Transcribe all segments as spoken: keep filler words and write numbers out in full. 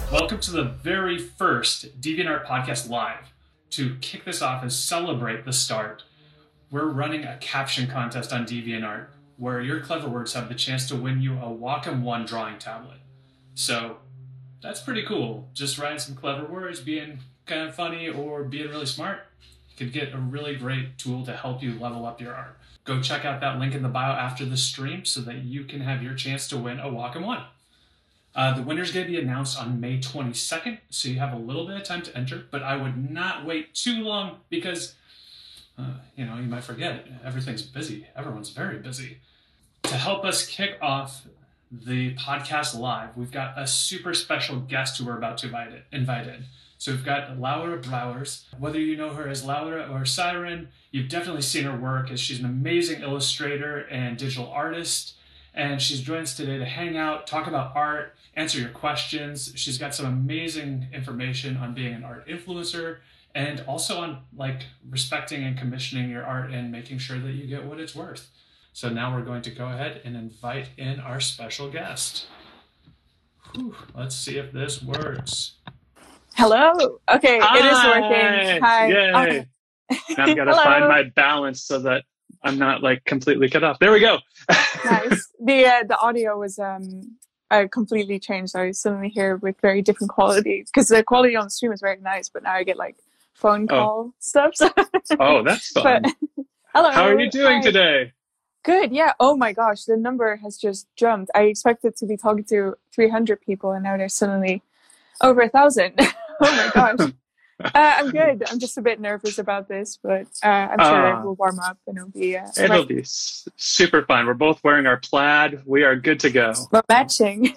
Welcome to the very first DeviantArt Podcast Live. To kick this off and celebrate the start, we're running a caption contest on DeviantArt where your clever words have the chance to win you a Wacom One drawing tablet. So that's pretty cool. Just writing some clever words, being kind of funny, or being really smart could get a really great tool to help you level up your art. Go check out that link in the bio after the stream so that you can have your chance to win a Wacom One. Uh, the winner's going to be announced on May twenty-second, so you have a little bit of time to enter, but I would not wait too long because, uh, you know, you might forget. Everything's busy. Everyone's very busy. To help us kick off the podcast live, we've got a super special guest who we're about to invite, invite in. So we've got Laura Brouwers. Whether you know her as Laura or Siren, you've definitely seen her work as she's an amazing illustrator and digital artist. And she's joined us today to hang out, talk about art, answer your questions. She's got some amazing information on being an art influencer and also on like respecting and commissioning your art and making sure that you get what it's worth. So now we're going to go ahead and invite in our special guest. Whew, let's see if this works. Hello. Okay, Hi. it is working. Hi. Yay. Okay. Now I've got to find my balance so that I'm not like completely cut off. There we go. Nice. The uh, the audio was um uh, completely changed. I suddenly hear with very different quality because the quality on the stream is very nice, but now I get like phone call oh. stuff. So. Oh, that's fun. But, hello. How are you doing Hi. today? Good. Yeah. Oh my gosh, the number has just jumped. I expected to be talking to three hundred people, and now there's suddenly over a thousand. Oh my gosh. Uh, I'm good. I'm just a bit nervous about this, but uh, I'm sure uh, we'll warm up and it'll be. Uh, it'll right. be s- super fun. We're both wearing our plaid. We are good to go. We're matching.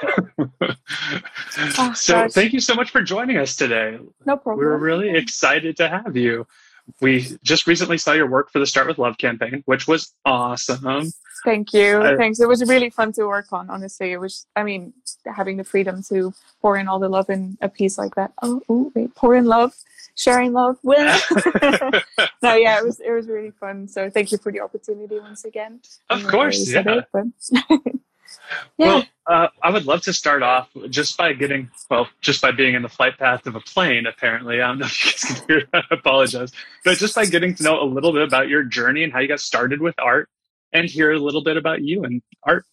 Oh, so gosh. thank you so much for joining us today. No problem. We're really excited to have you. We just recently saw your work for the Start with Love campaign, which was awesome. Thank you. I, Thanks. It was really fun to work on, honestly. It was, I mean, having the freedom to pour in all the love in a piece like that. Oh, ooh, wait, pour in love, sharing love. Will. No, yeah, it was, it was really fun. So thank you for the opportunity once again. Of course, yeah. It, but yeah. Well, uh, I would love to start off just by getting, well, just by being in the flight path of a plane, apparently. I don't know if you guys can hear that. I apologize. But just by getting to know a little bit about your journey and how you got started with art and hear a little bit about you and art.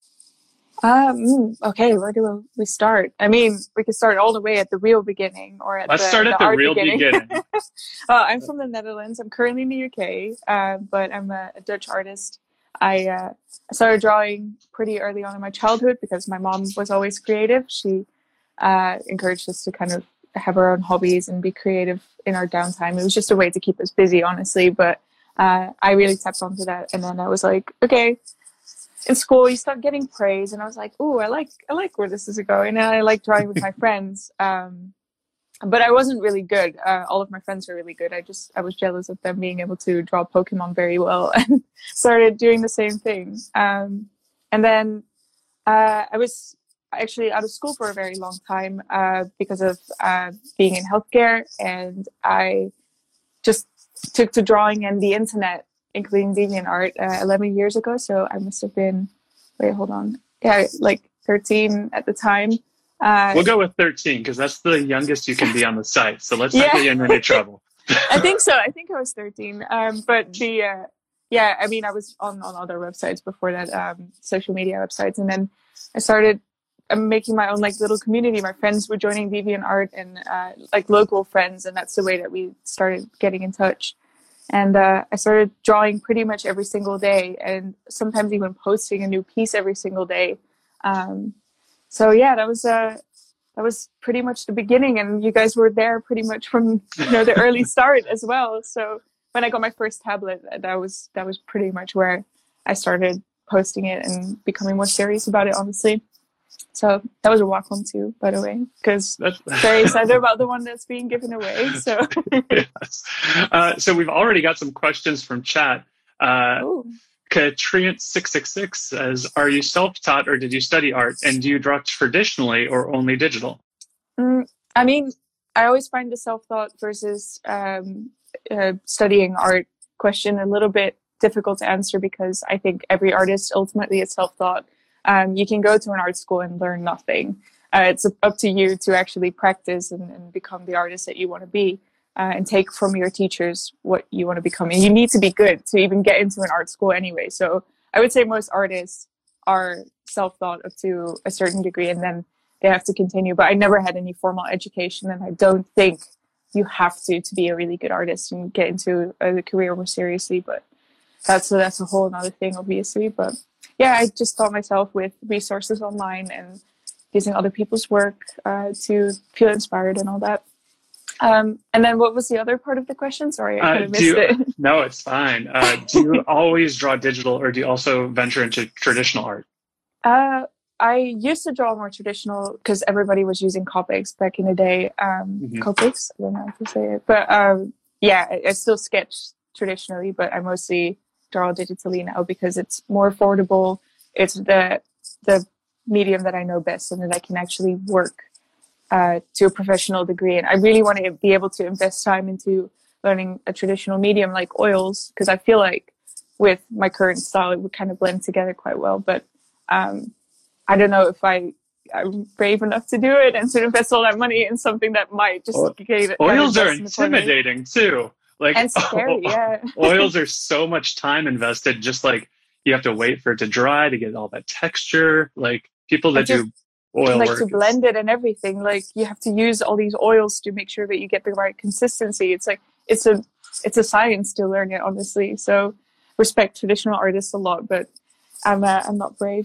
Um, okay, where do we start? I mean, we could start all the way at the real beginning or at Let's the, start at the, the art real beginning. beginning. uh, I'm from the Netherlands. I'm currently in the U K, uh, but I'm a, a Dutch artist. I uh, started drawing pretty early on in my childhood because my mom was always creative. She uh, encouraged us to kind of have our own hobbies and be creative in our downtime. It was just a way to keep us busy, honestly. But uh, I really tapped onto that, and then I was like, okay. In school, you start getting praise, and I was like, "Ooh, I like, I like where this is going." And I like drawing with my friends, um, but I wasn't really good. Uh, all of my friends were really good. I just, I was jealous of them being able to draw Pokemon very well, and started doing the same thing. Um, and then uh, I was actually out of school for a very long time uh, because of uh, being in healthcare, and I just took to drawing and the internet, including DeviantArt, uh, eleven years ago. So I must have been, wait, hold on. Yeah, like thirteen at the time. Uh, We'll go with thirteen because that's the youngest you can be on the site. So let's Yeah. not get you in any trouble. I think so. I think I was thirteen. Um, but the, uh, yeah, I mean, I was on, on other websites before that, um, social media websites. And then I started uh, making my own like little community. My friends were joining DeviantArt and uh, like local friends. And that's the way that we started getting in touch. And uh, I started drawing pretty much every single day and sometimes even posting a new piece every single day. Um, so yeah, that was uh, that was pretty much the beginning. And you guys were there pretty much from you know the early start as well. So when I got my first tablet, that was that was pretty much where I started posting it and becoming more serious about it, honestly. So that was a Wacom too, by the way, because very excited about the one that's being given away. So, yes. uh, so we've already got some questions from chat. Uh, Katriant six six six says, "Are you self-taught or did you study art? And do you draw traditionally or only digital?" Mm, I mean, I always find the self-taught versus um, uh, studying art question a little bit difficult to answer because I think every artist ultimately is self-taught. Um, you can go to an art school and learn nothing. Uh, it's up to you to actually practice and, and become the artist that you want to be, uh, and take from your teachers what you want to become. And you need to be good to even get into an art school anyway. So I would say most artists are self-taught up to a certain degree, and then they have to continue. But I never had any formal education, and I don't think you have to to be a really good artist and get into a career more seriously. But that's that's a whole other thing, obviously. But yeah, I just taught myself with resources online and using other people's work uh, to feel inspired and all that. Um, and then what was the other part of the question? Sorry, I kind of Uh, missed do you, it. no, it's fine. Uh, do you always draw digital, or do you also venture into traditional art? Uh, I used to draw more traditional because everybody was using Copics back in the day. Um, Mhm. Copics, I don't know how to say it. But um, yeah, I, I still sketch traditionally, but I mostly draw digitally now because it's more affordable. It's the the medium that I know best and that I can actually work uh, to a professional degree. And I really want to be able to invest time into learning a traditional medium like oils, because I feel like with my current style, it would kind of blend together quite well. But um, I don't know if I, I'm brave enough to do it and to invest all that money in something that might just Oil- get Oils are dust in the corner. intimidating too. Like And scary, yeah. oils are so much time invested. Just like you have to wait for it to dry to get all that texture. Like people that just, do oil like work, to is- blend it and everything. Like you have to use all these oils to make sure that you get the right consistency. It's like it's a it's a science to learn it, honestly. So respect traditional artists a lot, but I'm uh, I'm not brave.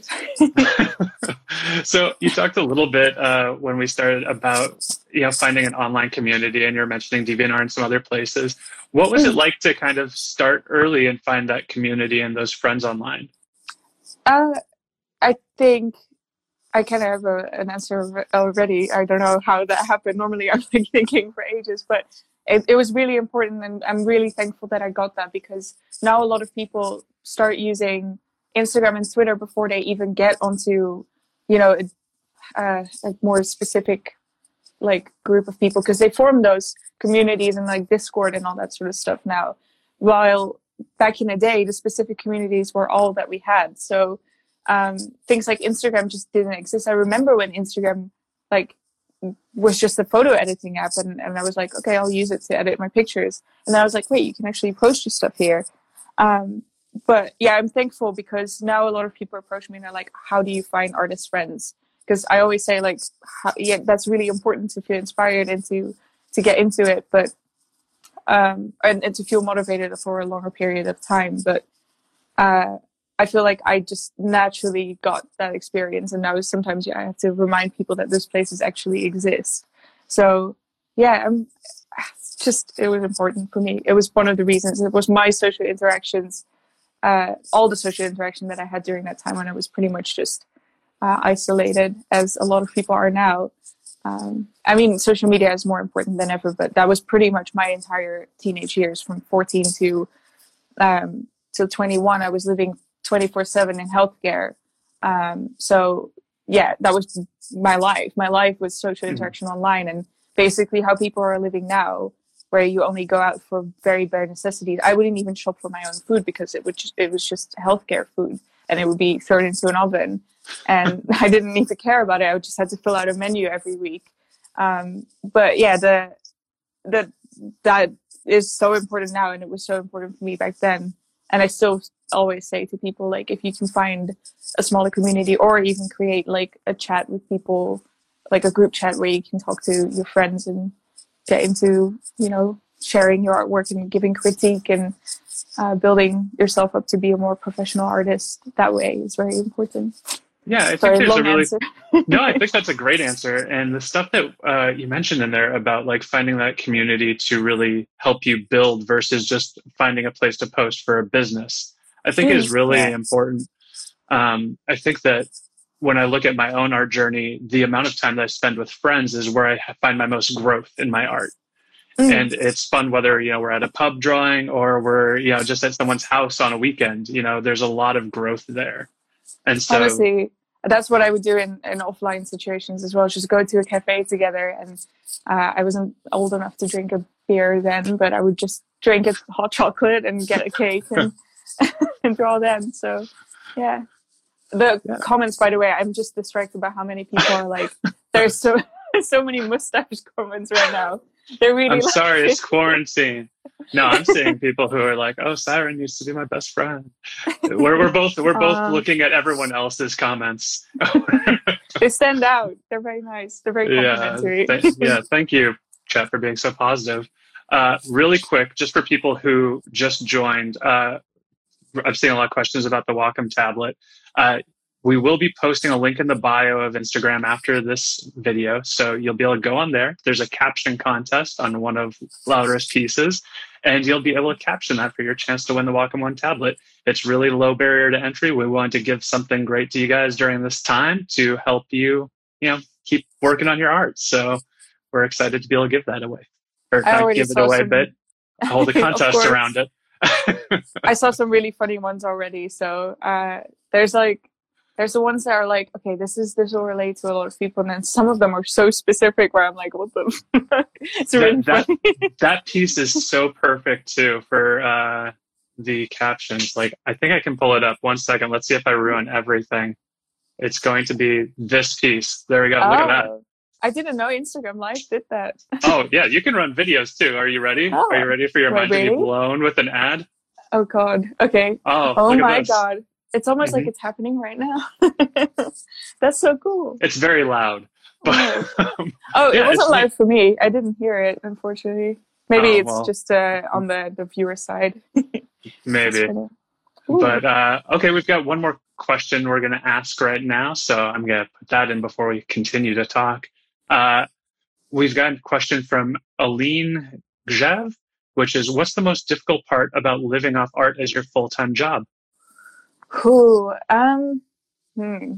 So you talked a little bit uh, when we started about you know finding an online community, and you're mentioning DeviantArt and some other places. What was it like to kind of start early and find that community and those friends online? Uh, I think I kind of have a, an answer already. I don't know how that happened. Normally, I'm like thinking for ages, but it, it was really important, and I'm really thankful that I got that, because now a lot of people start using Instagram and Twitter before they even get onto, you know, a, a, a more specific like group of people, because they form those communities and like Discord and all that sort of stuff now. While back in the day, the specific communities were all that we had. So um, things like Instagram just didn't exist. I remember when Instagram like was just a photo editing app, and, and I was like, okay, I'll use it to edit my pictures. And then I was like, wait, you can actually post your stuff here. Um, but yeah, I'm thankful, because now a lot of people approach me and they're like, how do you find artist friends? Because I always say like, how, yeah, that's really important to feel inspired and to, to get into it, but um, and, and to feel motivated for a longer period of time. But uh, I feel like I just naturally got that experience, and now sometimes yeah, I have to remind people that those places actually exist. So yeah, I'm just it was important for me. It was one of the reasons. It was my social interactions, uh, all the social interaction that I had during that time when I was pretty much just uh, isolated, as a lot of people are now. Um, I mean, social media is more important than ever, but that was pretty much my entire teenage years, from fourteen to um, till twenty-one. I was living twenty-four seven in healthcare. Um, so yeah, that was my life. My life was social interaction mm-hmm. online, and basically how people are living now, where you only go out for very bare necessities. I wouldn't even shop for my own food, because it would just, it was just healthcare food, and it would be thrown into an oven, and I didn't need to care about it. I would just had to fill out a menu every week. Um, but yeah, the the that is so important now, and it was so important for me back then. And I still always say to people, like, if you can find a smaller community, or even create like a chat with people, like a group chat where you can talk to your friends and get into, you know, sharing your artwork and giving critique and uh, building yourself up to be a more professional artist, that way is very important. Yeah, I think Sorry, there's long a really answer. no. I think that's a great answer, and the stuff that uh, you mentioned in there about like finding that community to really help you build versus just finding a place to post for a business, I think Mm, is really yeah. important. Um, I think that when I look at my own art journey, the amount of time that I spend with friends is where I find my most growth in my art. Mm. And it's fun whether, you know, we're at a pub drawing or we're, you know, just at someone's house on a weekend. You know, there's a lot of growth there. And so, honestly, that's what I would do in, in offline situations as well. Just go to a cafe together. And uh, I wasn't old enough to drink a beer then, but I would just drink a hot chocolate and get a cake and, and draw then. So, yeah. The yeah. comments, by the way, I'm just distracted by how many people are like, there's so so many mustache comments right now. They're really. I'm like sorry, it. it's quarantine. No, I'm seeing people who are like, "Oh, Siren used to be my best friend." We're we're both we're both Um, looking at everyone else's comments. They stand out. They're very nice. They're very yeah, complimentary. th- yeah. Thank you, Chet, for being so positive. Uh, really quick, just for people who just joined, uh, I've seen a lot of questions about the Wacom tablet. Uh, we will be posting a link in the bio of Instagram after this video, so you'll be able to go on there. There's a caption contest on one of Laura's pieces, and you'll be able to caption that for your chance to win the Wacom One tablet. It's really low barrier to entry. We wanted to give something great to you guys during this time to help you, you know, keep working on your art. So we're excited to be able to give that away, or I not already give it saw away, some- but hold a Of contest course. around it. I saw some really funny ones already. So uh, there's like there's the ones that are like, okay, this is this will relate to a lot of people, and then some of them are so specific where I'm like, what the fuck? It's really that, funny. that, that piece is so perfect too for uh, the captions. Like, I think I can pull it up. One second. Let's see if I ruin everything. It's going to be this piece. There we go. Look at that. Oh, I didn't know Instagram Live did that. Oh yeah, you can run videos too. Are you ready? Oh, Are you ready for your wait, mind to be really? blown with an ad? Oh god. Okay. Oh, Oh look at my this. god. It's almost like Mhm. it's happening right now. That's so cool. It's very loud. But, Oh, Yeah, it wasn't it's live for me. I didn't hear it, unfortunately. Maybe Oh, it's well. just uh, on the, the viewer side. maybe. Ooh. But uh, okay, we've got one more question we're going to ask right now. So I'm going to put that in before we continue to talk. Uh, we've got a question from Aline Gjev, which is, what's the most difficult part about living off art as your full-time job? Cool. Um, hmm.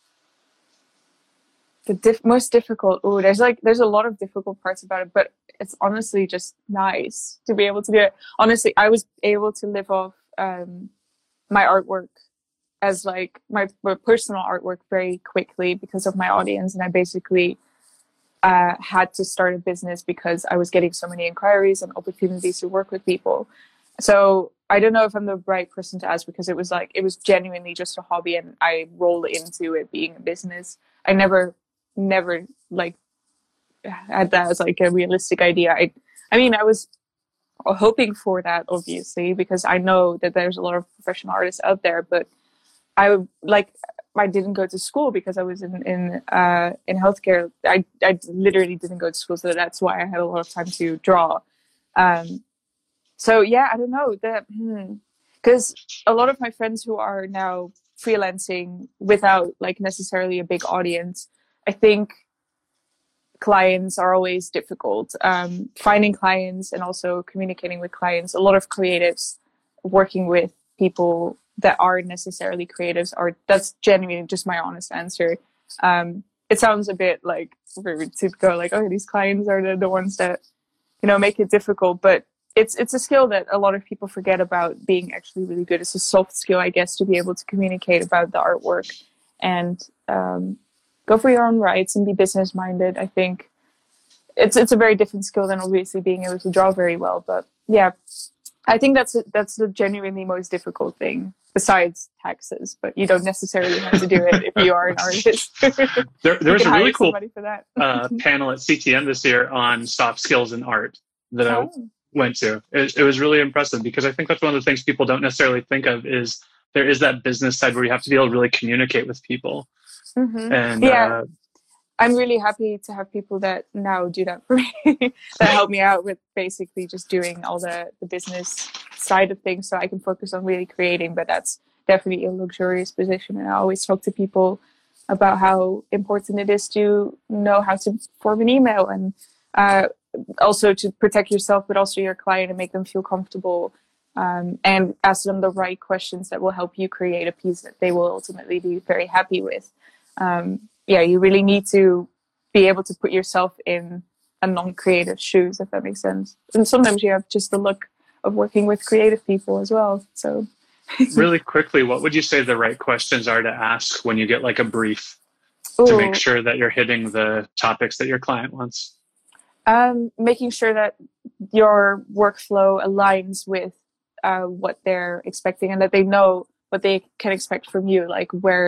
The diff- most difficult. Oh, there's like there's a lot of difficult parts about it, but it's honestly just nice to be able to do it. Honestly, I was able to live off um, my artwork as like my, my personal artwork very quickly because of my audience, and I basically uh, had to start a business because I was getting so many inquiries and opportunities to work with people. So I don't know if I'm the right person to ask because it was like it was genuinely just a hobby, and I rolled into it being a business. I never, never like had that as like a realistic idea. I, I mean, I was hoping for that obviously because I know that there's a lot of professional artists out there, but I like I didn't go to school because I was in in uh, in healthcare. I I literally didn't go to school, so that's why I had a lot of time to draw. Um, so yeah, I don't know that because hmm, a lot of my friends who are now freelancing without like necessarily a big audience, I think clients are always difficult. Um, finding clients and also communicating with clients. A lot of creatives working with people that aren't necessarily creatives are that's genuinely just my honest answer. Um, it sounds a bit like rude to go like, oh, these clients are the, the ones that, you know, make it difficult, but it's it's a skill that a lot of people forget about being actually really good. It's a soft skill, I guess, to be able to communicate about the artwork and um, go for your own rights and be business minded. I think it's it's a very different skill than obviously being able to draw very well. But yeah, I think that's that's the genuinely most difficult thing besides taxes. But you don't necessarily have to do it if you are an artist. There, there was a really cool for that. uh, panel at C T M this year on soft skills in art that I Oh. went to. It, it was really impressive because I think that's one of the things people don't necessarily think of is there is that business side where you have to be able to really communicate with people. Mm-hmm. And Yeah. uh, I'm really happy to have people that now do that for me, that help me out with basically just doing all the, the business side of things so I can focus on really creating. But that's definitely a luxurious position. And I always talk to people about how important it is to know how to form an email and uh, also to protect yourself, but also your client and make them feel comfortable um, and ask them the right questions that will help you create a piece that they will ultimately be very happy with. Um, yeah, you really need to be able to put yourself in a non-creative shoes, if that makes sense. And sometimes you have just the luck of working with creative people as well. So, really quickly, what would you say the right questions are to ask when you get like a brief Ooh. to make sure that you're hitting the topics that your client wants? Um, making sure that your workflow aligns with uh, what they're expecting and that they know what they can expect from you, like where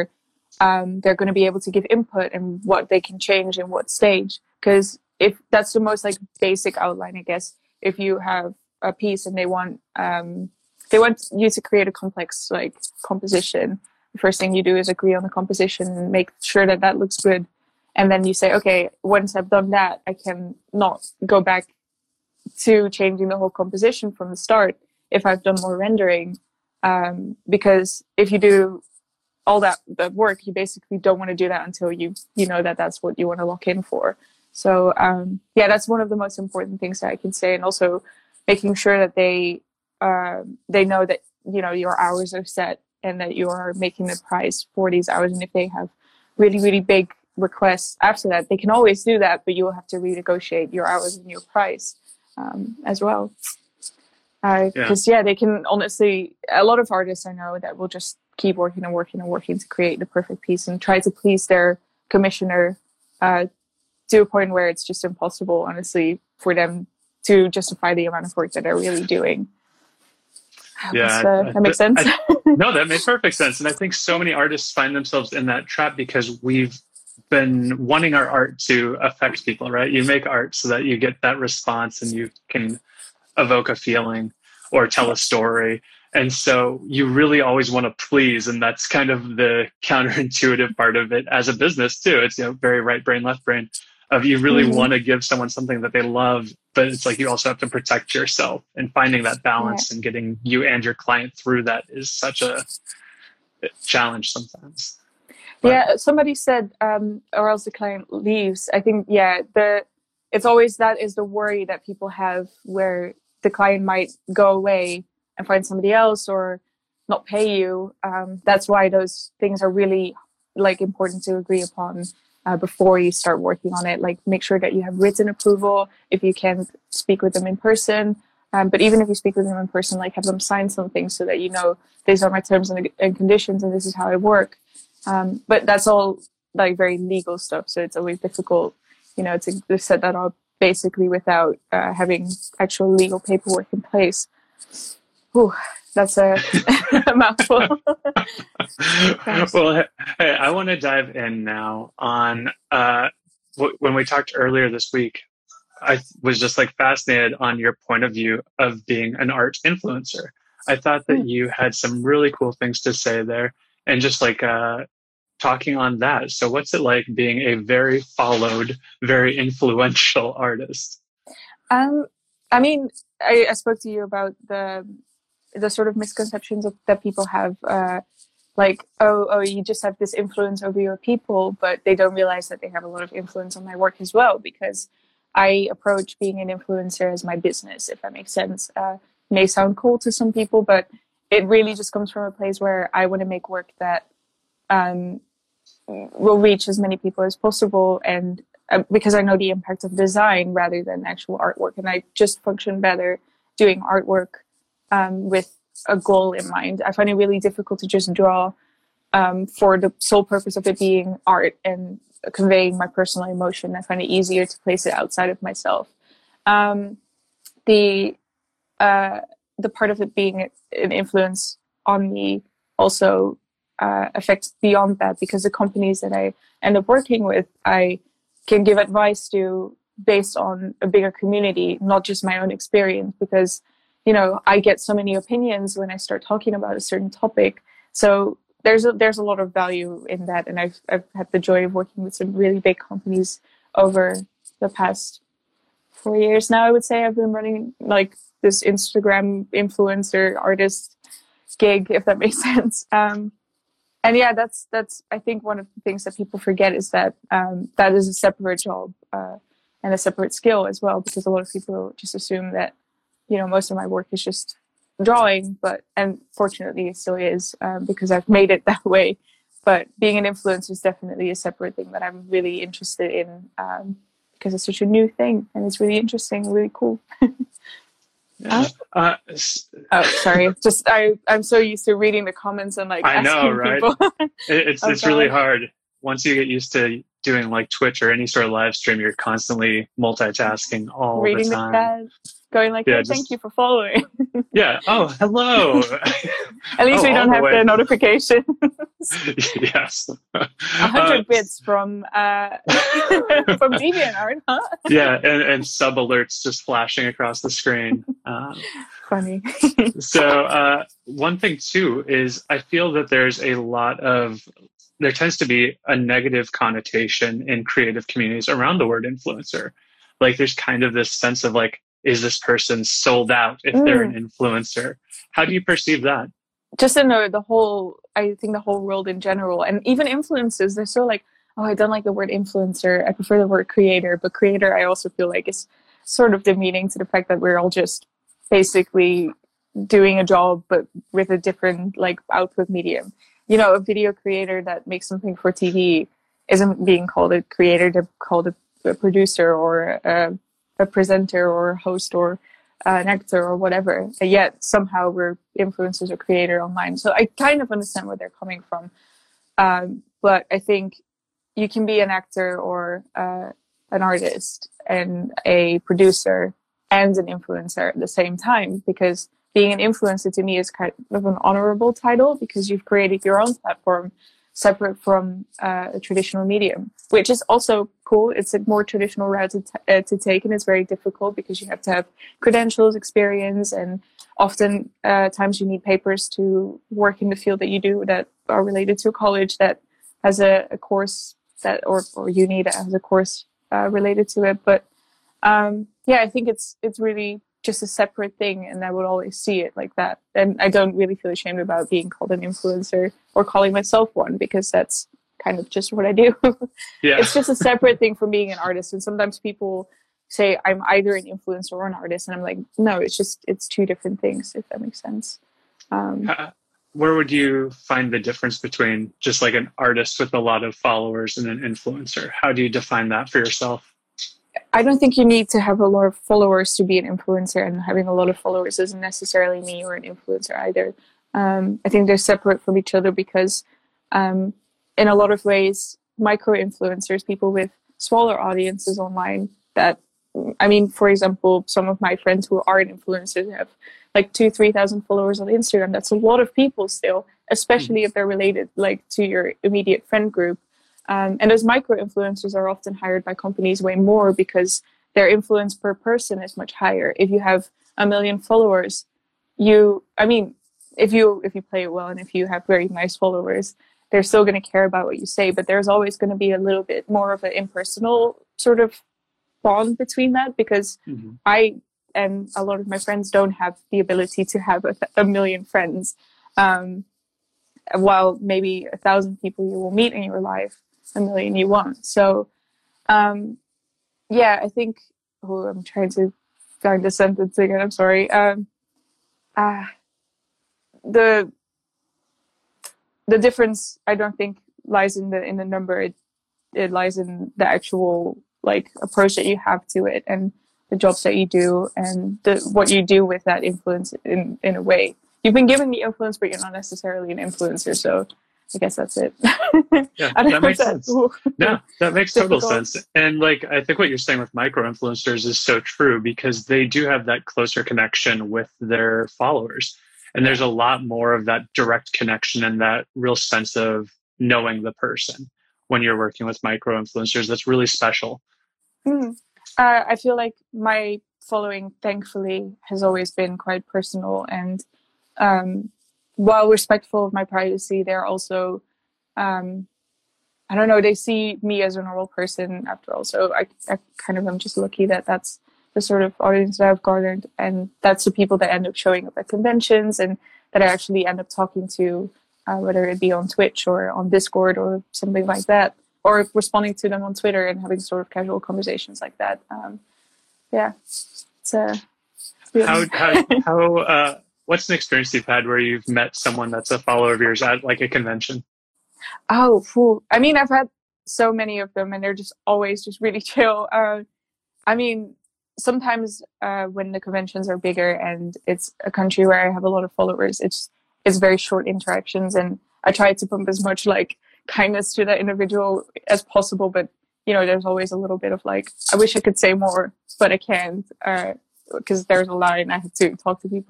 um, they're going to be able to give input and what they can change in what stage. Because if that's the most like basic outline, I guess, if you have a piece and they want um, they want you to create a complex like composition, the first thing you do is agree on the composition and make sure that that looks good. And then you say, okay, once I've done that, I can not go back to changing the whole composition from the start if I've done more rendering. Um, because if you do all that, that work, you basically don't want to do that until you you know that that's what you want to lock in for. So um, yeah, that's one of the most important things that I can say. And also making sure that they uh, they know that, you know, your hours are set and that you are making the price for these hours. And if they have really, really big requests after that, they can always do that, but you will have to renegotiate your hours and your price um, as well. Because, uh, yeah. yeah, they can honestly, a lot of artists I know that will just keep working and working and working to create the perfect piece and try to please their commissioner uh, to a point where it's just impossible, honestly, for them to justify the amount of work that they're really doing. Yeah, uh, that makes sense. I, no, that makes perfect sense. And I think so many artists find themselves in that trap because we've been wanting our art to affect people, right? You make art so that you get that response and you can evoke a feeling or tell a story. And so you really always want to please. And that's kind of the counterintuitive part of it as a business too. It's, you know, very right brain, left brain of you really mm-hmm. want to give someone something that they love, but it's like you also have to protect yourself, and finding that balance yeah. and getting you and your client through that is such a challenge sometimes. But, yeah, somebody said, um, or else the client leaves. I think, yeah, the it's always that is the worry that people have, where the client might go away and find somebody else or not pay you. Um, that's why those things are really like important to agree upon uh, before you start working on it. Like, make sure that you have written approval if you can speak with them in person. Um, but even if you speak with them in person, like, have them sign something so that you know these are my terms and, and conditions and this is how I work. Um, but that's all like very legal stuff, so it's always difficult, you know, to, to set that up basically without uh, having actual legal paperwork in place. Whew, that's a, a mouthful. Well, hey, I want to dive in now on uh, w- when we talked earlier this week. I was just like fascinated on your point of view of being an art influencer. I thought that you had some really cool things to say there. And just like uh, talking on that. So what's it like being a very followed, very influential artist? Um, I mean, I, I spoke to you about the the sort of misconceptions of, that people have, uh, like, oh, oh, you just have this influence over your people, but they don't realize that they have a lot of influence on my work as well, because I approach being an influencer as my business, if that makes sense. Uh, may sound cool to some people, but it really just comes from a place where I want to make work that um, will reach as many people as possible, and uh, because I know the impact of design rather than actual artwork, and I just function better doing artwork um, with a goal in mind. I find it really difficult to just draw um, for the sole purpose of it being art and conveying my personal emotion. I find it easier to place it outside of myself. Um, the uh, the part of it being an influence on me also uh, affects beyond that, because the companies that I end up working with, I can give advice to based on a bigger community, not just my own experience, because, you know, I get so many opinions when I start talking about a certain topic. So there's a, there's a lot of value in that. And I've, I've had the joy of working with some really big companies over the past four years now. I would say I've been running like this Instagram influencer artist gig, if that makes sense. Um, and yeah, that's, that's, I think one of the things that people forget is that um, that is a separate job uh, and a separate skill as well, because a lot of people just assume that, you know, most of my work is just drawing, but, and fortunately it still is um, because I've made it that way. But being an influencer is definitely a separate thing that I'm really interested in um, because it's such a new thing and it's really interesting, really cool. Yeah. Uh, oh, sorry. Just I, I'm so used to reading the comments and like I asking know, right? people. it, it's oh, it's God. really hard. Once you get used to doing like Twitch or any sort of live stream, you're constantly multitasking all reading the time. the chat, going like, yeah, hey, just, thank you for following. Yeah. Oh, hello. At least Oh, we all don't the have way. the notification. Yes. A Uh, hundred bits from uh, from DeviantArt, huh? yeah, and, and sub alerts just flashing across the screen. Um, Funny. so uh, one thing too is I feel that there's a lot of there tends to be a negative connotation in creative communities around the word influencer. Like there's kind of this sense of like, is this person sold out if they're an Mm. influencer? How do you perceive that? Just in the, the whole, I think the whole world in general, and even influencers, they're so like, oh, I don't like the word influencer. I prefer the word creator. But creator, I also feel like is sort of demeaning to the fact that we're all just basically doing a job, but with a different like output medium. You know, a video creator that makes something for T V isn't being called a creator; they're called a, a producer or a, a presenter or a host or uh, an actor or whatever. And yet somehow we're influencers or creator online. So I kind of understand where they're coming from. Um, but I think you can be an actor or uh, an artist and a producer and an influencer at the same time, because being an influencer to me is kind of an honorable title because you've created your own platform separate from uh, a traditional medium, which is also cool. It's a more traditional route to, t- uh, to take, and it's very difficult because you have to have credentials, experience, and often uh, times you need papers to work in the field that you do that are related to a college that has a, a course that, or, or uni that has a course uh, related to it. But um, yeah, I think it's it's really just a separate thing, and I would always see it like that. And I don't really feel ashamed about being called an influencer or calling myself one, because that's kind of just what I do. Yeah. It's just a separate thing from being an artist. And sometimes people say I'm either an influencer or an artist, and I'm like, no, it's just it's two different things, if that makes sense. Um, Uh, Where would you find the difference between just like an artist with a lot of followers and an influencer? How do you define that for yourself? I don't think you need to have a lot of followers to be an influencer, and having a lot of followers doesn't necessarily mean you're an influencer either. Um, I think they're separate from each other because, um, in a lot of ways, micro influencers, people with smaller audiences online, that, I mean, for example, some of my friends who aren't influencers have like two, three thousand followers on Instagram. That's a lot of people still, especially if they're related like to your immediate friend group. Um, and those micro influencers are often hired by companies way more because their influence per person is much higher. If you have a million followers, you, I mean, if you if you play it well and if you have very nice followers, they're still going to care about what you say. But there's always going to be a little bit more of an impersonal sort of bond between that, because Mm-hmm. I and a lot of my friends don't have the ability to have a, a million friends, um, while maybe a thousand people you will meet in your life, a million you won't. So, um, yeah, I think. Oh, I'm trying to find the sentence again. I'm sorry. Um, uh, the the difference, I don't think, lies in the in the number. It, it lies in the actual like approach that you have to it, and the jobs that you do, and the what you do with that influence in in a way. You've been given the influence, but you're not necessarily an influencer. So I guess that's it. Yeah, I don't that know makes if sense. ooh, No, that makes total difficult. sense. And like, I think what you're saying with micro influencers is so true because they do have that closer connection with their followers. And there's a lot more of that direct connection and that real sense of knowing the person when you're working with micro influencers. That's really special. Mm. Uh, I feel like my following, thankfully, has always been quite personal, and um, while respectful of my privacy, they're also, um, I don't know, they see me as a normal person after all. So I, I kind of am just lucky that that's the sort of audience that I've garnered, and that's the people that end up showing up at conventions and that I actually end up talking to, uh, whether it be on Twitch or on Discord or something like that, or responding to them on Twitter and having sort of casual conversations like that. Um, yeah, it's uh, How, how, how, uh, what's an experience you've had where you've met someone that's a follower of yours at like a convention? Oh, phew. I mean, I've had so many of them, and they're just always just really chill. Uh, I mean, sometimes uh, when the conventions are bigger and it's a country where I have a lot of followers, it's it's very short interactions, and I try to pump as much like kindness to that individual as possible. But you know, there's always a little bit of like, I wish I could say more, but I can't, because uh, there's a line. I have to talk to people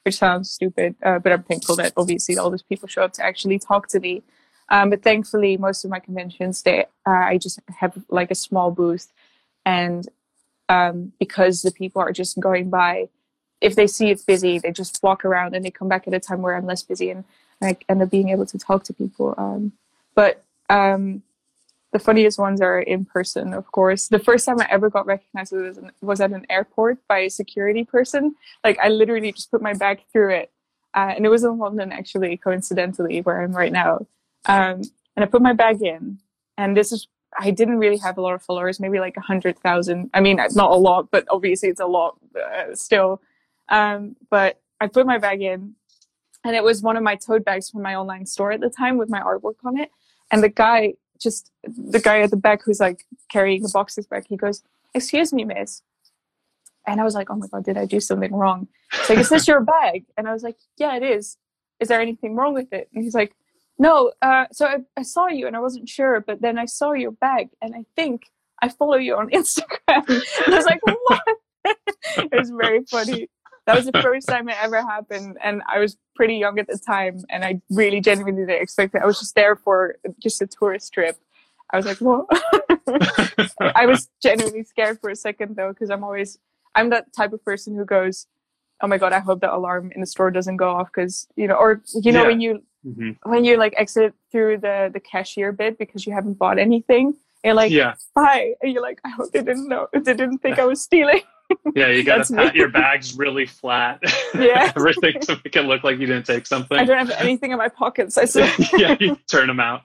which sounds stupid, uh, but I'm thankful that obviously all those people show up to actually talk to me. Um, but thankfully, most of my conventions, they uh, I just have like a small booth, and um, because the people are just going by, if they see it's busy, they just walk around and they come back at a time where I'm less busy, and I end up being able to talk to people. Um, but um, the funniest ones are in person, of course. The first time I ever got recognized was, was at an airport by a security person. Like, I literally just put my bag through it. Uh, and it was in London, actually, coincidentally, where I'm right now. Um, and I put my bag in. And this is, I didn't really have a lot of followers, maybe like one hundred thousand. I mean, not a lot, but obviously it's a lot uh, still. Um, but I put my bag in. And it was one of my tote bags from my online store at the time with my artwork on it. And the guy... just the guy at the back who's like carrying the boxes back, he goes, "Excuse me, miss." And I was like, oh my God, did I do something wrong? He's like, "Is this your bag?" And I was like, "Yeah, it is. Is there anything wrong with it?" And he's like, "No, uh, so I, I saw you and I wasn't sure, but then I saw your bag and I think I follow you on Instagram." And I was like, what? It was very funny. That was the first time it ever happened, and I was pretty young at the time, and I really genuinely didn't expect it. I was just there for just a tourist trip. I was like, what? I was genuinely scared for a second, though, because I'm always, I'm that type of person who goes, oh my God, I hope the alarm in the store doesn't go off, because, you know, or, you know, yeah. when you, mm-hmm. when you like exit through the, the cashier bit because you haven't bought anything, and you're like, yeah. bye. And you're like, I hope they didn't know, they didn't think I was stealing. Yeah, you gotta That's pat me. Your bags really flat. Yeah. Everything to make it look like you didn't take something. I don't have anything in my pockets, I said. Yeah, you turn them out.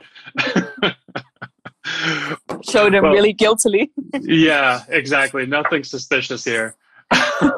Show them well, really guiltily. Yeah, exactly. Nothing suspicious here. So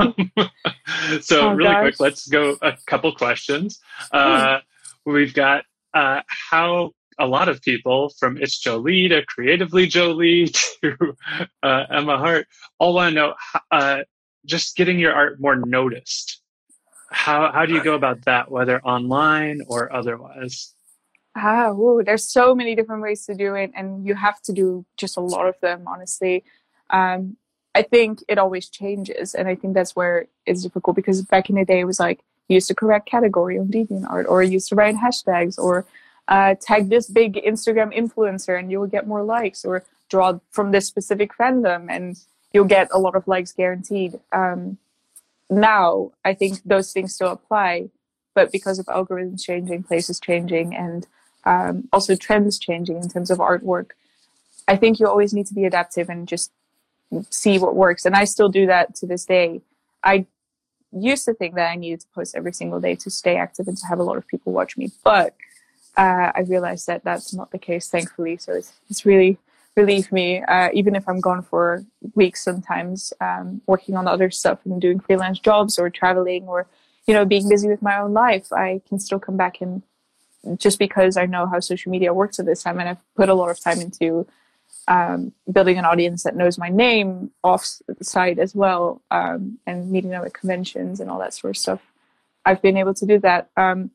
oh, really gosh. quick, let's go a couple questions. Uh, we've got uh, how a lot of people, from It's Jolie to Creatively Jolie to uh, Emma Hart, all want to know uh, just getting your art more noticed. How how do you go about that, whether online or otherwise? Ah, ooh, there's so many different ways to do it, and you have to do just a lot of them, honestly. Um, I think it always changes, and I think that's where it's difficult, because back in the day, it was like, you used to correct category on DeviantArt, or you used to write hashtags, or uh, tag this big Instagram influencer and you will get more likes, or draw from this specific fandom and you'll get a lot of likes guaranteed. Um, now, I think those things still apply, but because of algorithms changing, places changing, and um, also trends changing in terms of artwork, I think you always need to be adaptive and just see what works. And I still do that to this day. I used to think that I needed to post every single day to stay active and to have a lot of people watch me, but uh, I realized that that's not the case, thankfully. So it's, it's really relieved me, uh, even if I'm gone for weeks sometimes, um, working on other stuff and doing freelance jobs or traveling or, you know, being busy with my own life, I can still come back, and just because I know how social media works at this time, and I've put a lot of time into um, building an audience that knows my name off-site as well, um, and meeting them at conventions and all that sort of stuff, I've been able to do that. Um,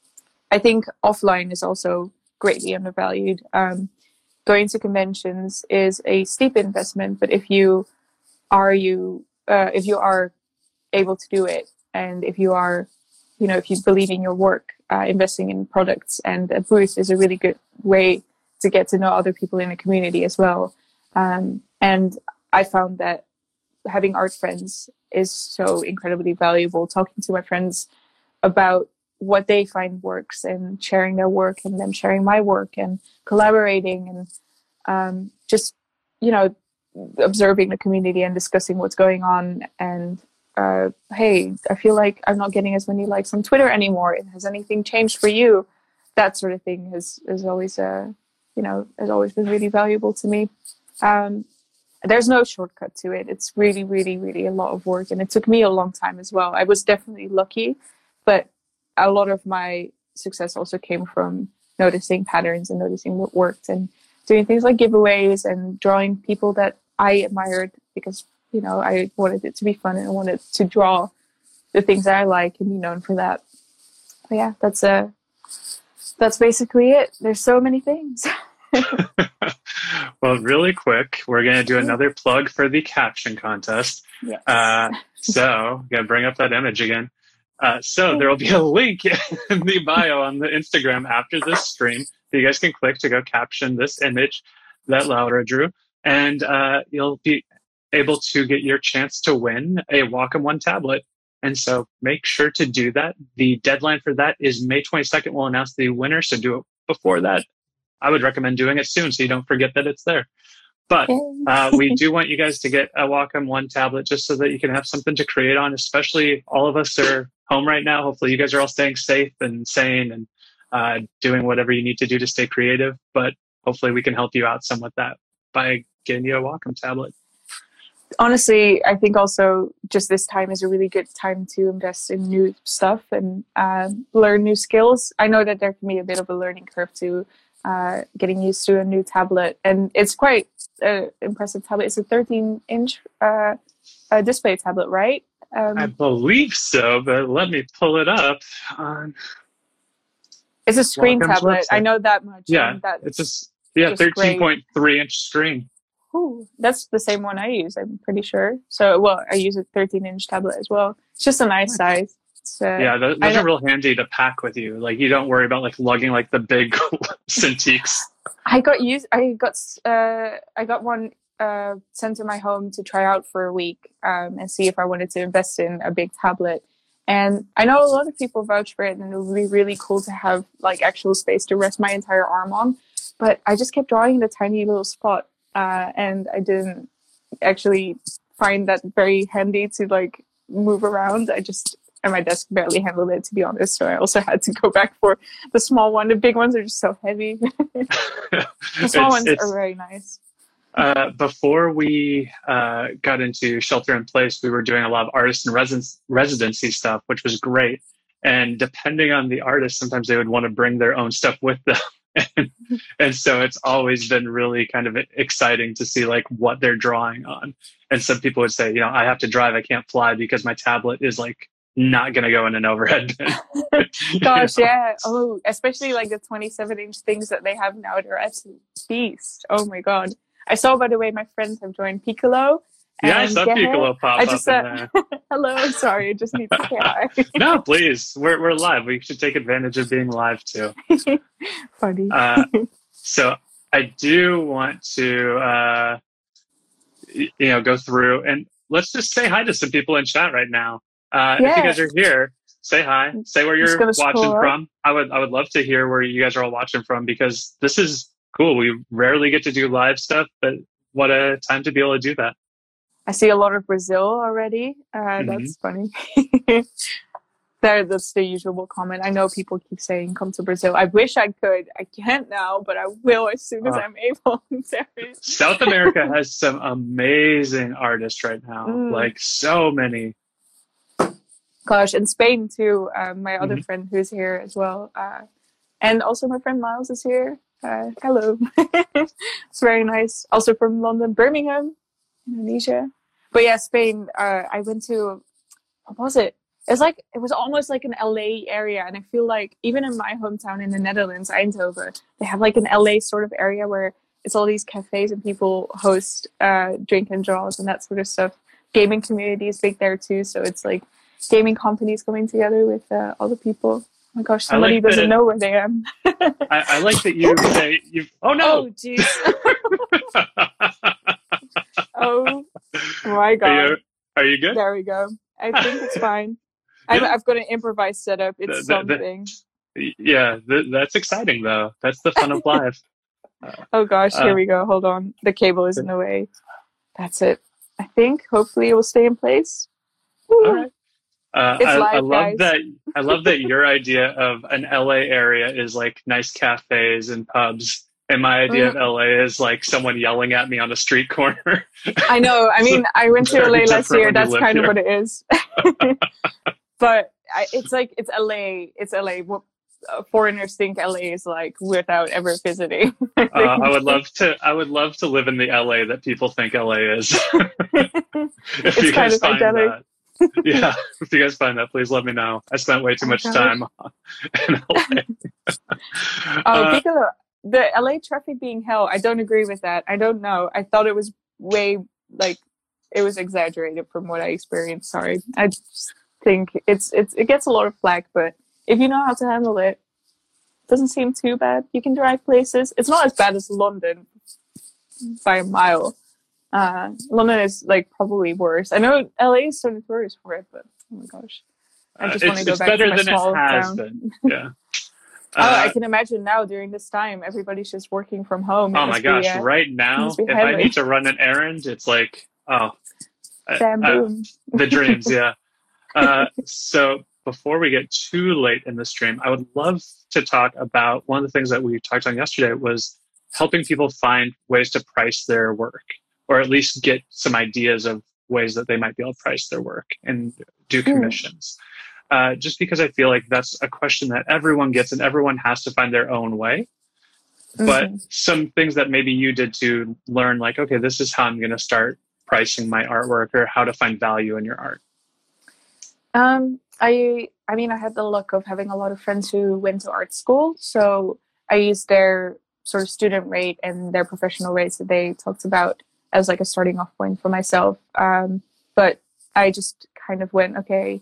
I think offline is also greatly undervalued. Um, going to conventions is a steep investment, but if you are you uh, if you are able to do it, and if you are, you know, if you believe in your work, uh, investing in products and a booth is a really good way to get to know other people in the community as well. Um, and I found that having art friends is so incredibly valuable. Talking to my friends about what they find works, and sharing their work, and them sharing my work, and collaborating, and um, just, you know, observing the community and discussing what's going on. And uh, hey, I feel like I'm not getting as many likes on Twitter anymore. Has anything changed for you? That sort of thing has is always uh, you know, has always been really valuable to me. Um, there's no shortcut to it. It's really, really, really a lot of work, and it took me a long time as well. I was definitely lucky, but a lot of my success also came from noticing patterns and noticing what worked, and doing things like giveaways and drawing people that I admired, because, you know, I wanted it to be fun and I wanted to draw the things that I like and be known for that. But yeah, that's a, that's basically it. There's so many things. Well, really quick, we're going to do another plug for the caption contest. Yes. Uh, so, got to bring up that image again. Uh, so there will be a link in the bio on the Instagram after this stream that you guys can click to go caption this image that Laura drew, and uh, you'll be able to get your chance to win a Wacom One tablet. And so make sure to do that. The deadline for that is May twenty-second. We'll announce the winner, so do it before that. I would recommend doing it soon so you don't forget that it's there. But uh, we do want you guys to get a Wacom One tablet just so that you can have something to create on, especially all of us are home right now. Hopefully you guys are all staying safe and sane and uh, doing whatever you need to do to stay creative. But hopefully we can help you out some with that by getting you a Wacom tablet. Honestly, I think also just this time is a really good time to invest in new stuff and uh, learn new skills. I know that there can be a bit of a learning curve to uh, getting used to a new tablet, and it's quite an impressive tablet. It's a thirteen inch uh, uh, display tablet, right? Um, I believe so, but let me pull it up on. It's a screen Wacom's tablet. website. I know that much. Yeah, and that it's a yeah thirteen point three inch screen. Ooh, that's the same one I use, I'm pretty sure. So, well, I use a thirteen inch tablet as well. It's just a nice size. It's, uh, yeah, those, those are real handy to pack with you. Like, you don't worry about like lugging like the big Cintiqs. I got used. I got uh, I got one uh, sent to my home to try out for a week um, and see if I wanted to invest in a big tablet. And I know a lot of people vouch for it, and it would be really cool to have like actual space to rest my entire arm on. But I just kept drawing in a tiny little spot. Uh, and I didn't actually find that very handy to like move around. I just, and my desk barely handled it, to be honest. So I also had to go back for the small one. The big ones are just so heavy. The small It's- ones it's- are very nice. Uh, before we uh, got into shelter in place, we were doing a lot of artist and residence, residency stuff, which was great. And depending on the artist, sometimes they would want to bring their own stuff with them. and, and so it's always been really kind of exciting to see like what they're drawing on. And some people would say, you know, I have to drive, I can't fly because my tablet is like not going to go in an overhead bin. Gosh, yeah. Oh, especially like the twenty-seven inch things that they have now. They're absolute beast. Oh my God. I saw, by the way, my friends have joined Piccolo. Yeah, I and saw Gehe. Piccolo pop I up just in uh, there. hello. I'm sorry. I just need to say hi. No, please. We're we're live. We should take advantage of being live too. Funny. Uh, so I do want to, uh, y- you know, go through and let's just say hi to some people in chat right now. Uh, Yeah. If you guys are here, say hi. Say where Just you're gonna scroll watching up. from. I would I would love to hear where you guys are all watching from because this is cool. We rarely get to do live stuff, but what a time to be able to do that. I see a lot of Brazil already. Uh, Mhm. That's funny. There, that's the usual comment. I know people keep saying, come to Brazil. I wish I could. I can't now, but I will as soon as Uh. I'm able. Sorry. South America has some amazing artists right now, Mm. like so many. Gosh, and Spain too. Um, my other Mhm. friend who's here as well. Uh, and also my friend Miles is here. Uh, hello. It's very nice. Also from London, Birmingham, Indonesia. But yeah, Spain, uh, I went to, what was it? It's like, it was almost like an L A area. And I feel like even in my hometown in the Netherlands, Eindhoven, they have like an L A sort of area where it's all these cafes and people host uh, drink and draws and that sort of stuff. Gaming community is big there too. So it's like gaming companies coming together with uh, other people. Oh my gosh, I somebody like doesn't that- know where they am. I, I like that you say you. Oh Oh, no! jeez. Oh my God. Are you, are you good? There we go. I think it's fine. I've, Yeah. I've got an improvised setup. It's The- the- the- something. Yeah, th- that's exciting though. That's the fun of live. Oh gosh, uh, here we go. Hold on. The cable is in the way. That's it. I think hopefully it will stay in place. Woo. All right. Uh, It's I, live, I love guys. that. I love that your idea of an L A area is like nice cafes and pubs, and my idea of Mm. L A is like someone yelling at me on a street corner. I know. I mean, I went to Very L A last different year. when you That's live kind of here. what it is. But I, it's like, it's L A. It's L A. What uh, foreigners think L A is like without ever visiting. Uh, I would love to. I would love to live in the L A that people think L A is. If It's you kind guys of find idyllic. that, yeah. If you guys find that, please let me know. I spent way too Oh my much gosh. time in L A. Oh, Uh, Piccolo, the L A traffic being hell, I don't agree with that. I don't know. I thought it was way, like, it was exaggerated from what I experienced. Sorry. I just think it's it's it gets a lot of flack, but if you know how to handle it, it doesn't seem too bad. You can drive places. It's not as bad as London by a mile. Uh, London is like probably worse. I know L A is so notorious for it, but oh my gosh, I just Uh, want to it's go it's back better to my than small it has town. been. Yeah. Oh, I Uh, can imagine now during this time, everybody's just working from home. It oh my must be, gosh! uh, Right it now, must be if I heaven. need to run an errand, it's like, oh, I, Bam, I, boom. the dreams. Yeah. Uh, so before we get too late in the stream, I would love to talk about one of the things that we talked on yesterday was helping people find ways to price their work, or at least get some ideas of ways that they might be able to price their work and do commissions. Uh, just because I feel like that's a question that everyone gets and everyone has to find their own way. But Mm-hmm. some things that maybe you did to learn, like, okay, this is how I'm going to start pricing my artwork, or how to find value in your art. Um, I I mean, I had the luck of having a lot of friends who went to art school, so I used their sort of student rate and their professional rates that they talked about as like a starting off point for myself. Um, but I just kind of went, okay,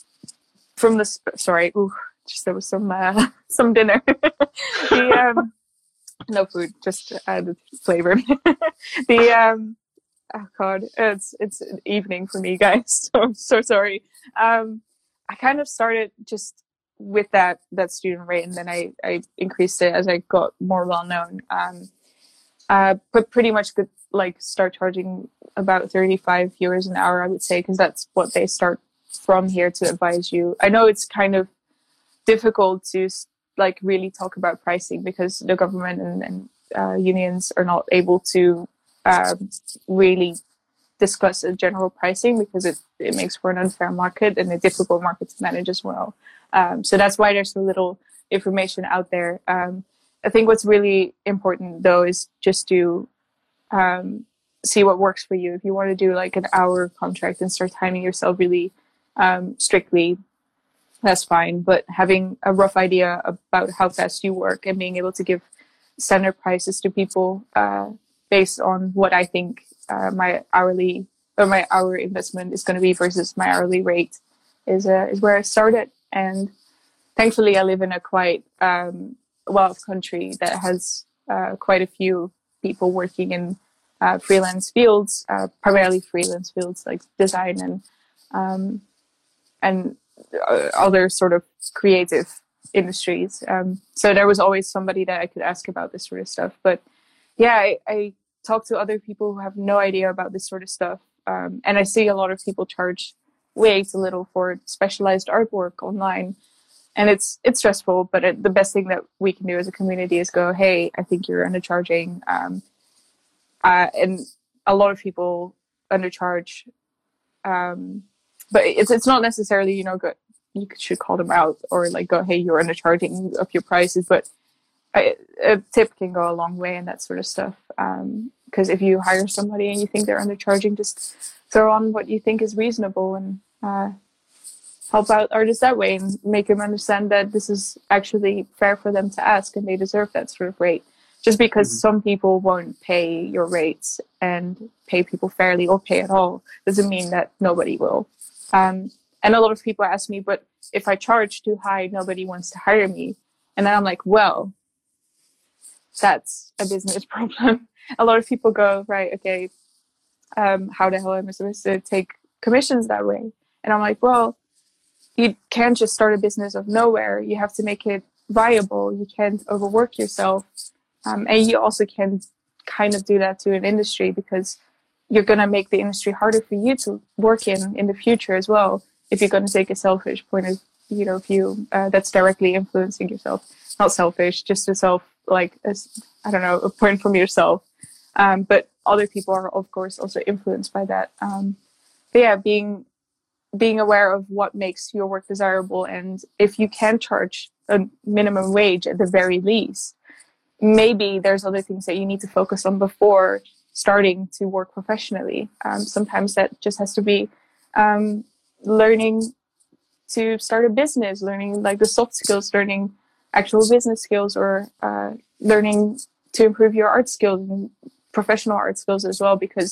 from the sp- sorry, ooh, just there was some uh, some dinner. the um, no food, just added flavor. the um, oh god, it's it's an evening for me, guys. So I'm so sorry. Um, I kind of started just with that that student rate, and then I I increased it as I got more well known. Um, uh, but pretty much could like start charging about thirty-five euros an hour, I would say, because that's what they start from here to advise you. I know it's kind of difficult to like really talk about pricing because the government and, and uh, unions are not able to um, really discuss a general pricing because it, it makes for an unfair market and a difficult market to manage as well. Um, so that's why there's so little information out there. Um, I think what's really important though is just to um, see what works for you. If you want to do like an hour contract and start timing yourself really um, strictly, that's fine. But having a rough idea about how fast you work and being able to give standard prices to people uh, based on what I think uh, my hourly or my hour investment is going to be versus my hourly rate is uh, is where I started. And thankfully, I live in a quite um, well-off country that has uh, quite a few people working in uh, freelance fields, uh, primarily freelance fields like design and um, and uh, other sort of creative industries. Um, so there was always somebody that I could ask about this sort of stuff. But yeah, I, I talk to other people who have no idea about this sort of stuff. Um, and I see a lot of people charge way too little for specialized artwork online. And it's it's stressful, but it, the best thing that we can do as a community is go, hey, I think you're undercharging. Um, uh, and a lot of people undercharge. Um, but it's it's not necessarily, you know, go, you should call them out or like go, hey, you're undercharging of your prices. But a, a tip can go a long way in that sort of stuff. Because um, if you hire somebody and you think they're undercharging, just throw on what you think is reasonable and uh, help out artists that way and make them understand that this is actually fair for them to ask and they deserve that sort of rate. Just because mm-hmm. some people won't pay your rates and pay people fairly or pay at all doesn't mean that nobody will. Um, and a lot of people ask me, but if I charge too high, nobody wants to hire me. And then I'm like, well, that's a business problem. A lot of people go, right, okay, um, how the hell am I supposed to take commissions that way? And I'm like, well, you can't just start a business of nowhere. You have to make it viable. You can't overwork yourself. Um, and you also can kind of do that to an industry because you're going to make the industry harder for you to work in in the future as well. If you're going to take a selfish point of you know view uh, that's directly influencing yourself, not selfish, just a self like as I don't know a point from yourself. Um, but other people are of course also influenced by that. Um, but yeah, being being aware of what makes your work desirable, and if you can charge a minimum wage at the very least, maybe there's other things that you need to focus on before starting to work professionally. Um, sometimes that just has to be um, learning to start a business, learning like the soft skills, learning actual business skills, or uh, learning to improve your art skills and professional art skills as well, because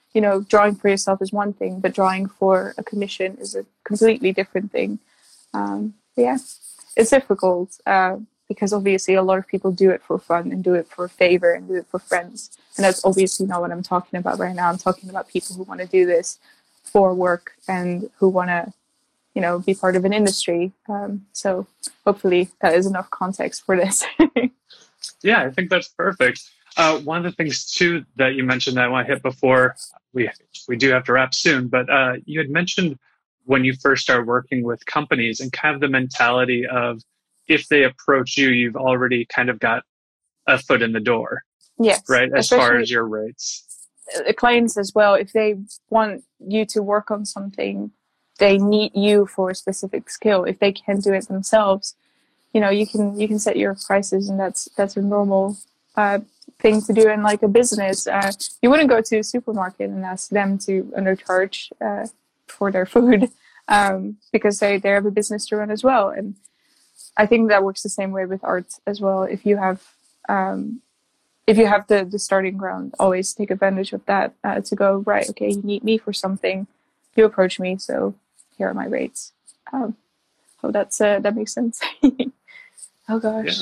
you know, drawing for yourself is one thing, but drawing for a commission is a completely different thing. Um, yeah, it's difficult uh, because obviously a lot of people do it for fun and do it for a favor and do it for friends. And that's obviously not what I'm talking about right now. I'm talking about people who want to do this for work and who want to, you know, be part of an industry. Um, so hopefully that is enough context for this. Yeah, I think that's perfect. Uh, one of the things too that you mentioned that I want to hit before we we do have to wrap soon, but uh, you had mentioned when you first started working with companies and kind of the mentality of if they approach you, you've already kind of got a foot in the door. Yes, right. As far as your rates, clients as well, if they want you to work on something, they need you for a specific skill. If they can do it themselves, you know, you can you can set your prices, and that's that's a normal uh, thing to do in like a business. Uh, you wouldn't go to a supermarket and ask them to undercharge uh, for their food um, because they they have a business to run as well. And I think that works the same way with art as well. If you have um, if you have the the starting ground, always take advantage of that uh, to go, right, okay, you need me for something, you approach me, so here are my rates. Um, oh, that's uh, that makes sense. Oh gosh. Yeah.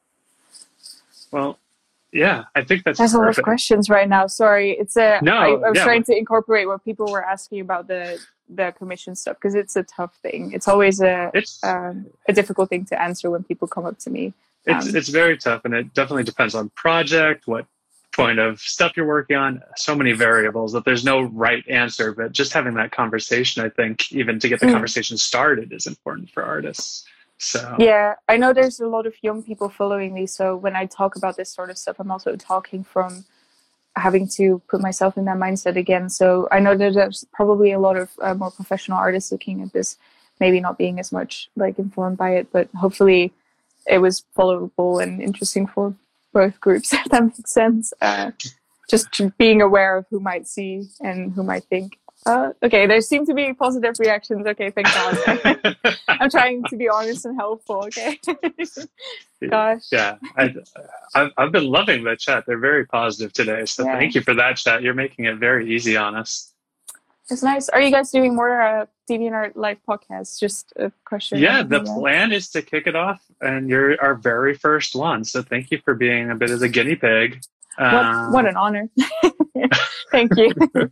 Well, yeah, I think that's There's perfect. a lot of questions right now. Sorry, it's a. No, I, I was yeah. trying to incorporate what people were asking about the the commission stuff because it's a tough thing. It's always a It's um, a difficult thing to answer when people come up to me. it's Um, it's very tough, and it definitely depends on project, what point of stuff you're working on. So many variables that there's no right answer. But just having that conversation, I think, even to get the Mm. conversation started, is important for artists. So Yeah, I know there's a lot of young people following me. So when I talk about this sort of stuff, I'm also talking from having to put myself in that mindset again. So I know that there's probably a lot of uh, more professional artists looking at this, maybe not being as much like informed by it, but hopefully it was followable and interesting for both groups, if that makes sense. Uh, just being aware of who might see and who might think. Uh, okay, there seem to be positive reactions. Okay, thank God. I'm trying to be honest and helpful. Okay. Gosh. yeah, I, I've I've been loving the chat. They're very positive today. So Yeah. thank you for that chat. You're making it very easy on us. It's nice. Are you guys doing more uh, DeviantArt live podcasts? Just a question. Yeah, the Yeah. plan is to kick it off, and you're our very first one. So thank you for being a bit of a guinea pig. What, Um, what an honor. Thank you.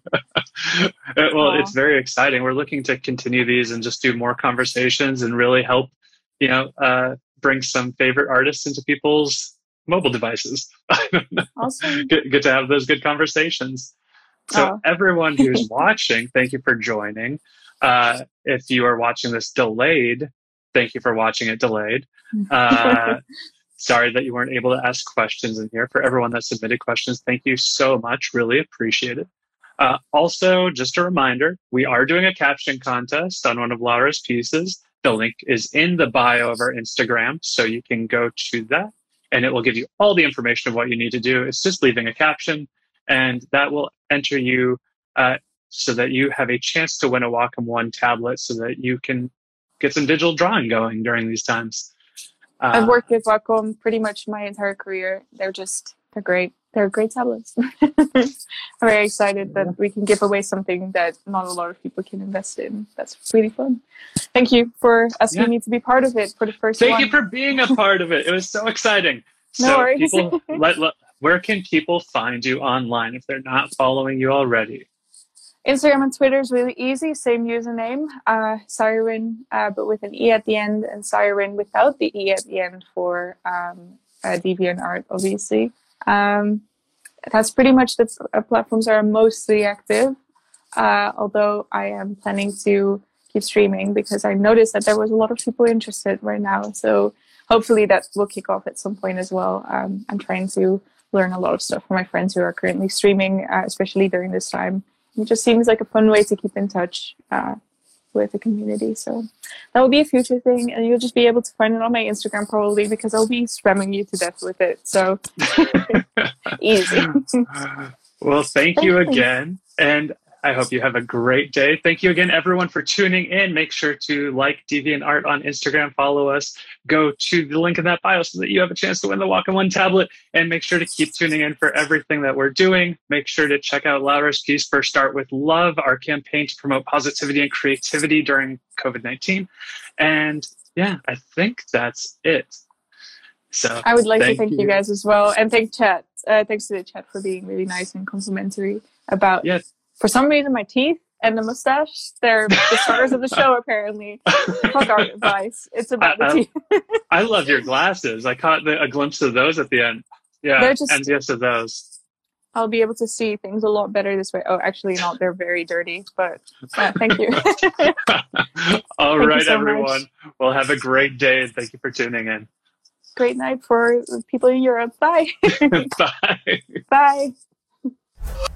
well, Aw. it's very exciting. We're looking to continue these and just do more conversations and really help, you know, uh, bring some favorite artists into people's mobile devices. Awesome. Get, get to have those good conversations. So Aw. everyone who's watching, thank you for joining. Uh, if you are watching this delayed, thank you for watching it delayed. Uh, sorry that you weren't able to ask questions in here. For everyone that submitted questions, thank you so much. Really appreciate it. Uh, also, just a reminder, we are doing a caption contest on one of Laura's pieces. The link is in the bio of our Instagram, so you can go to that, and it will give you all the information of what you need to do. It's just leaving a caption, and that will enter you uh, so that you have a chance to win a Wacom One tablet so that you can get some digital drawing going during these times. Uh, I've worked with Wacom pretty much my entire career. They're just, they're great. They're great tablets. I'm very excited that we can give away something that not a lot of people can invest in. That's really fun. Thank you for asking Yeah. me to be part of it for the first Thank one. you for being a part of it. It was so exciting. No so worries. people, let, let, where can people find you online if they're not following you already? Instagram and Twitter is really easy. Same username, uh, Siren, uh, but with an E at the end, and Siren without the E at the end for um, uh, DeviantArt, obviously. Um, that's pretty much the uh, platforms that are mostly active, uh, although I am planning to keep streaming because I noticed that there was a lot of people interested right now. So hopefully that will kick off at some point as well. Um, I'm trying to learn a lot of stuff from my friends who are currently streaming, uh, especially during this time. It just seems like a fun way to keep in touch uh, with the community. So that will be a future thing, and you'll just be able to find it on my Instagram probably because I'll be spamming you to death with it. So easy. Well, thank you again. And I hope you have a great day. Thank you again, everyone, for tuning in. Make sure to like DeviantArt on Instagram, follow us, go to the link in that bio so that you have a chance to win the Wacom One tablet, and make sure to keep tuning in for everything that we're doing. Make sure to check out Laura's piece for Start With Love, our campaign to promote positivity and creativity during COVID nineteen. And yeah, I think that's it. So I would like thank to thank you. you guys as well, and thank chat. Uh, thanks to the chat for being really nice and complimentary about. Yes. For some reason, my teeth and the mustache, they're the stars of the show, apparently. Fuck our advice. It's about I, the teeth. I love your glasses. I caught the, a glimpse of those at the end. Yeah, they're just, and yes of those. I'll be able to see things a lot better this way. Oh, actually not. They're very dirty, but uh, thank you. All thank right, you so everyone. much. Well, have a great day, and thank you for tuning in. Great night for people in Europe. Bye. Bye. Bye.